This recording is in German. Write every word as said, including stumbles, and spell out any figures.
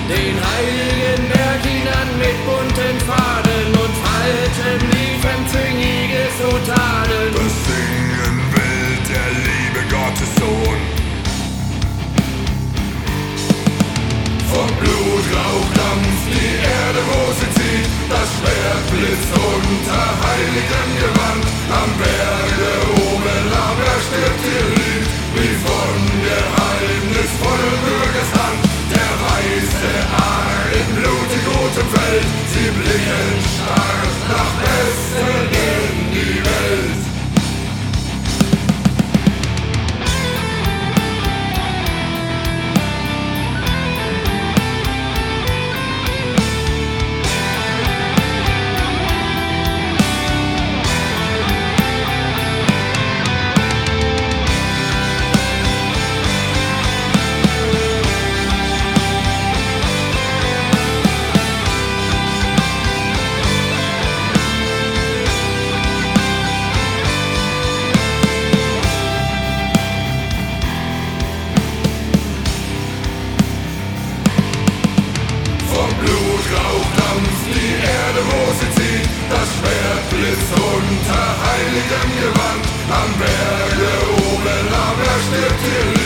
den heiligen Berg hinan mit bunten Fahnen und Falten liefen züngiges Sotanen. Das singen will der liebe Gottes Sohn. Vom Blutrauch dampft die Erde, wo sie zieht, das Schwert blitzt unter heiligem Gewand. Am Berge oben aber stirbt ihr Lied, wie von geheimnisvollen Bürgers Hand. Der weiße Aar in blutig rotem Feld, sie blicken stark nach Westen in die Welt. Blutrauch dampft die Erde, wo sie zieht, das Schwert blitzt unter heiligem Gewand. Am Berge oben aber stirbt ihr Lied.